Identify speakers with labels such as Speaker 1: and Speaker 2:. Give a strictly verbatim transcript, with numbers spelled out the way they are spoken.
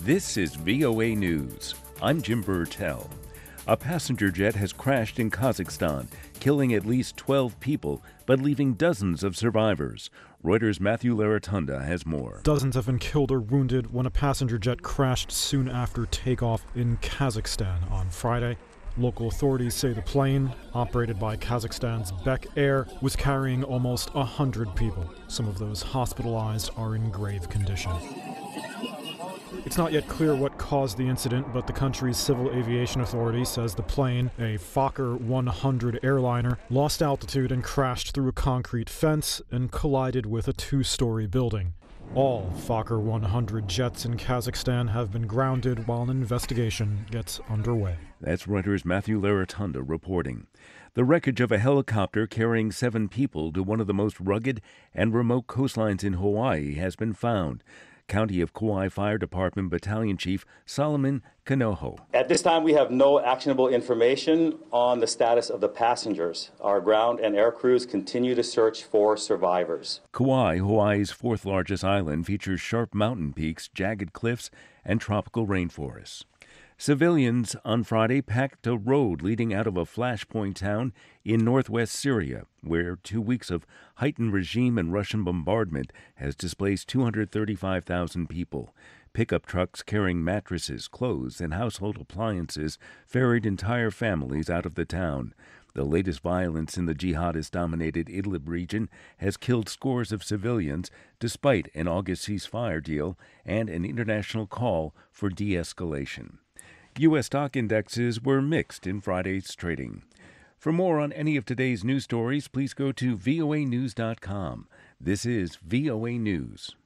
Speaker 1: This is V O A News. I'm Jim Burtell. A passenger jet has crashed in Kazakhstan, killing at least twelve people, but leaving dozens of survivors. Reuters' Matthew Laratunda has more.
Speaker 2: Dozens have been killed or wounded when a passenger jet crashed soon after takeoff in Kazakhstan on Friday. Local authorities say the plane, operated by Kazakhstan's Bek Air, was carrying almost one hundred people. Some of those hospitalized are in grave condition. It's not yet clear what caused the incident, but the country's Civil Aviation Authority says the plane, a Fokker one hundred airliner, lost altitude and crashed through a concrete fence and collided with a two-story building. All Fokker one hundred jets in Kazakhstan have been grounded while an investigation gets underway.
Speaker 1: That's Reuters' Matthew Laratunda reporting. The wreckage of a helicopter carrying seven people to one of the most rugged and remote coastlines in Hawaii has been found. County of Kauai Fire Department Battalion Chief Solomon Kanoho.
Speaker 3: At this time, we have no actionable information on the status of the passengers. Our ground and air crews continue to search for survivors.
Speaker 1: Kauai, Hawaii's fourth largest island, features sharp mountain peaks, jagged cliffs, and tropical rainforests. Civilians on Friday packed a road leading out of a flashpoint town in northwest Syria, where two weeks of heightened regime and Russian bombardment has displaced two hundred thirty-five thousand people. Pickup trucks carrying mattresses, clothes, and household appliances ferried entire families out of the town. The latest violence in the jihadist-dominated Idlib region has killed scores of civilians, despite an August ceasefire deal and an international call for de-escalation. U S stock indexes were mixed in Friday's trading. For more on any of today's news stories, please go to V O A news dot com. This is V O A News.